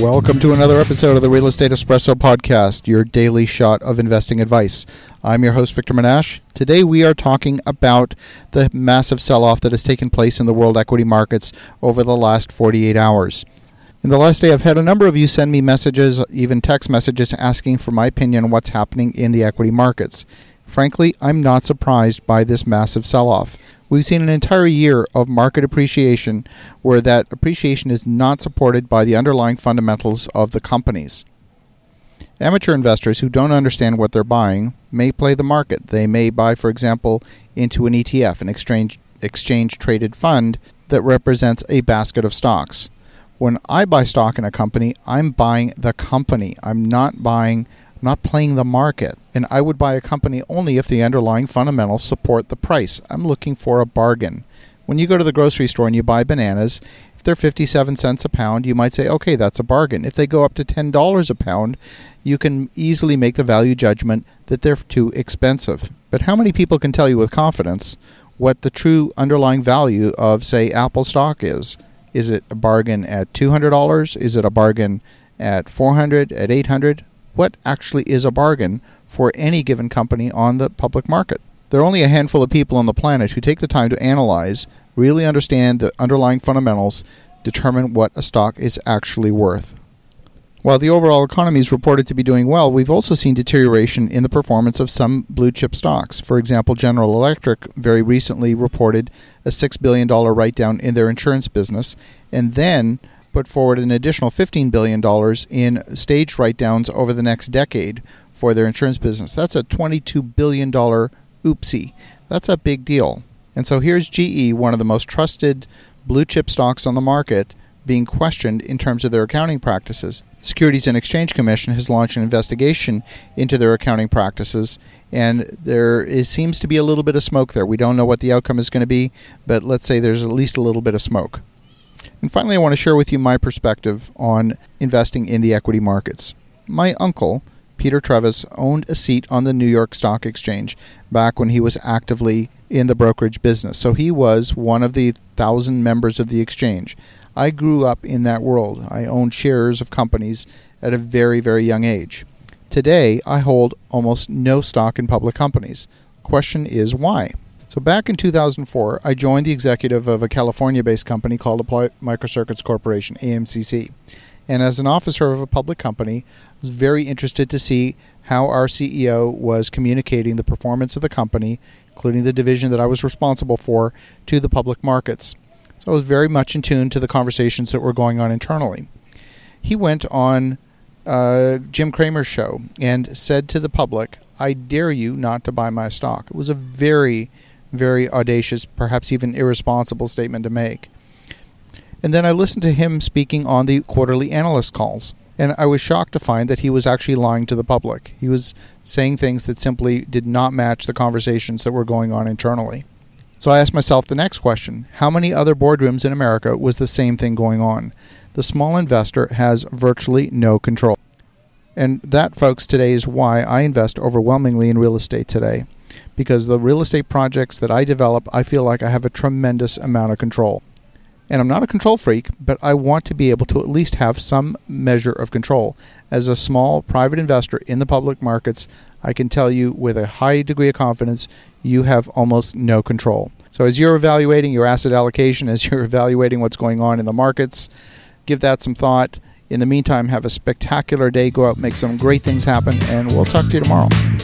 Welcome to another episode of the Real Estate Espresso Podcast, your daily shot of investing advice. I'm your host, Victor Menashe. Today we are talking about the massive sell-off that has taken place in the world equity markets over the last 48 hours. In the last day, I've had a number of you send me messages, even text messages, asking for my opinion on what's happening in the equity markets. Frankly, I'm not surprised by this massive sell-off. We've seen an entire year of market appreciation where that appreciation is not supported by the underlying fundamentals of the companies. Amateur investors who don't understand what they're buying may play the market. They may buy, for example, into an ETF, an exchange-traded fund that represents a basket of stocks. When I buy stock in a company, I'm buying the company. I'm not playing the market. And I would buy a company only if the underlying fundamentals support the price. I'm looking for a bargain. When you go to the grocery store and you buy bananas, if they're 57 cents a pound, you might say, okay, that's a bargain. If they go up to $10 a pound, you can easily make the value judgment that they're too expensive. But how many people can tell you with confidence what the true underlying value of, say, Apple stock is? Is it a bargain at $200? Is it a bargain at $400, at $800? What actually is a bargain for any given company on the public market? There are only a handful of people on the planet who take the time to analyze, really understand the underlying fundamentals, determine what a stock is actually worth. While the overall economy is reported to be doing well, we've also seen deterioration in the performance of some blue-chip stocks. For example, General Electric very recently reported a $6 billion write-down in their insurance business, and then put forward an additional $15 billion in staged write-downs over the next decade for their insurance business. That's a $22 billion oopsie. That's a big deal. And so here's GE, one of the most trusted blue-chip stocks on the market, being questioned in terms of their accounting practices. The Securities and Exchange Commission has launched an investigation into their accounting practices, and seems to be a little bit of smoke there. We don't know what the outcome is going to be, but let's say there's at least a little bit of smoke. And finally, I want to share with you my perspective on investing in the equity markets. My uncle, Peter Trevis, owned a seat on the New York Stock Exchange back when he was actively in the brokerage business. So he was one of the 1,000 members of the exchange. I grew up in that world. I owned shares of companies at a very, very young age. Today, I hold almost no stock in public companies. The question is why? So back in 2004, I joined the executive of a California-based company called Applied Microcircuits Corporation, AMCC. And as an officer of a public company, I was very interested to see how our CEO was communicating the performance of the company, including the division that I was responsible for, to the public markets. So I was very much in tune to the conversations that were going on internally. He went on Jim Cramer's show and said to the public, "I dare you not to buy my stock." It was a very, very audacious, perhaps even irresponsible statement to make. And then I listened to him speaking on the quarterly analyst calls, and I was shocked to find that he was actually lying to the public. He was saying things that simply did not match the conversations that were going on internally. So I asked myself the next question: how many other boardrooms in America was the same thing going on? The small investor has virtually no control. And that, folks, today is why I invest overwhelmingly in real estate today. Because the real estate projects that I develop, I feel like I have a tremendous amount of control. And I'm not a control freak, but I want to be able to at least have some measure of control. As a small private investor in the public markets, I can tell you with a high degree of confidence, you have almost no control. So as you're evaluating your asset allocation, as you're evaluating what's going on in the markets, give that some thought. In the meantime, have a spectacular day. Go out, make some great things happen, and we'll talk to you tomorrow.